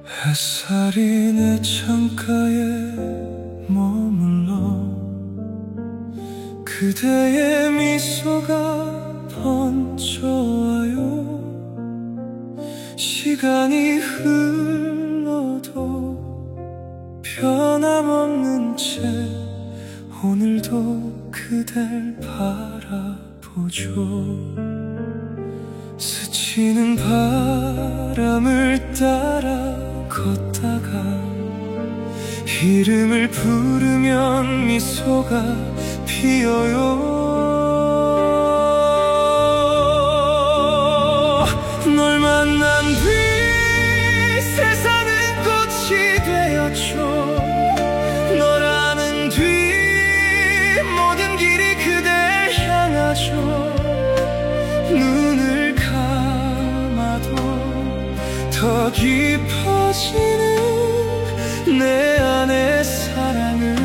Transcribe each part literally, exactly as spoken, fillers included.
햇살이 내 창가에 머물러 그대의 미소가 번져와요. 시간이 흘러도 변함없는 채 오늘도 그댈 바라보죠. 스치는 바람을 따라 걷다가 이름을 부르면 미소가 피어요. 널 만난 뒤 세상은 꽃이 되었죠. 널 아는 뒤 모든 길이 그댈 향하죠. 눈을 감아도 더 깊어지는 내 안의 사랑을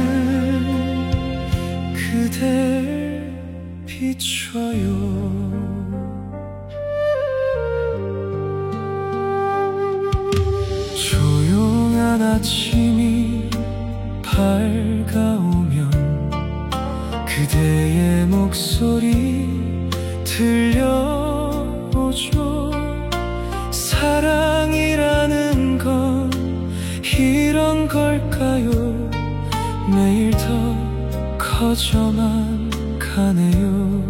그댈 비춰요. 조용한 아침이 밝아오면 그대의 목소리 들려오죠. 사랑이라는 건 이런 걸까요? 매일 더 커져만 가네요.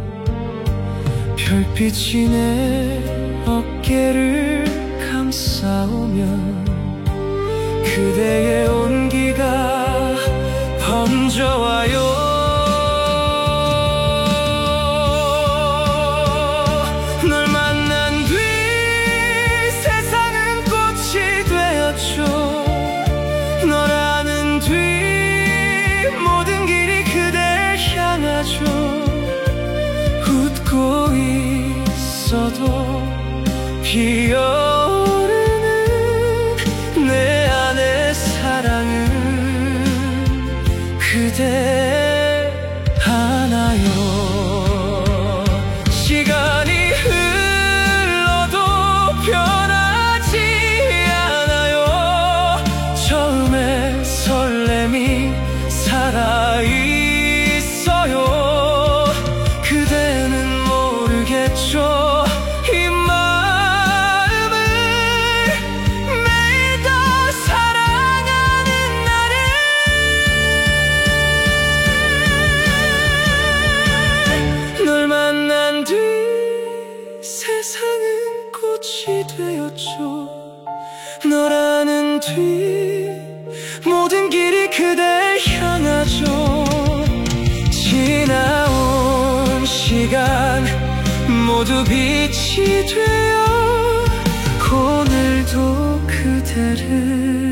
별빛이 내 어깨를 감싸오면 그대의 온기가 번져와요. 널 만난 뒤 세상은 꽃이 되었죠. 널 아는 뒤 모든 길이 그댈 향하죠. 웃고 있어도 피어오르는 내 안의 사랑은 그대 하나요. 시간이 흘러도 변하지 않아요. 처음의 설렘이 살아있어요. 그대는 모르겠죠. 이 마음을 매일 더 사랑하는 나를. 널 만난 뒤 세상은 꽃이 되었죠. 널 아는 뒤 모든 길이 그댈 향하죠. 지나온 시간 모두 빛이 되어 오늘도 그대를